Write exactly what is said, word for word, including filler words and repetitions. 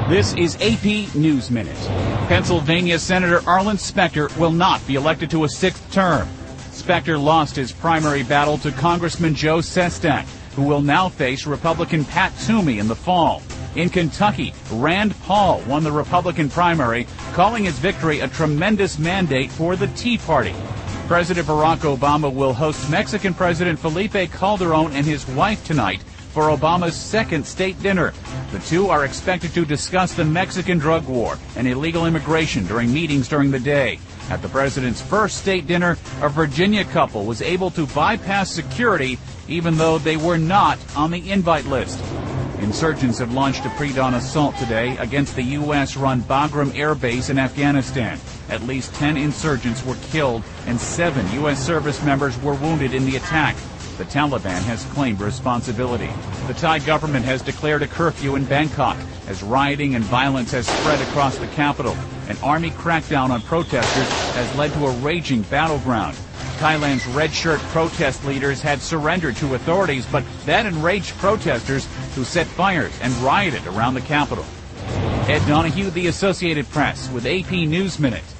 This is A P News Minute. Pennsylvania Senator Arlen Specter will not be elected to a sixth term. Specter lost his primary battle to Congressman Joe Sestak, who will now face Republican Pat Toomey in the fall. In Kentucky, Rand Paul won the Republican primary, calling his victory a tremendous mandate for the Tea Party. President Barack Obama will host Mexican President Felipe Calderon and his wife tonight for Obama's second state dinner. The two are expected to discuss the Mexican drug war and illegal immigration during meetings during the day. At the president's first state dinner, a Virginia couple was able to bypass security even though they were not on the invite list. Insurgents have launched a pre-dawn assault today against the U S-run Bagram Air Base in Afghanistan. At least ten insurgents were killed and seven U S service members were wounded in the attack. The Taliban has claimed responsibility. The Thai government has declared a curfew in Bangkok as rioting and violence has spread across the capital. An army crackdown on protesters has led to a raging battleground. Thailand's red shirt protest leaders had surrendered to authorities, but that enraged protesters who set fires and rioted around the capital. Ed Donahue, The Associated Press, with A P News Minute.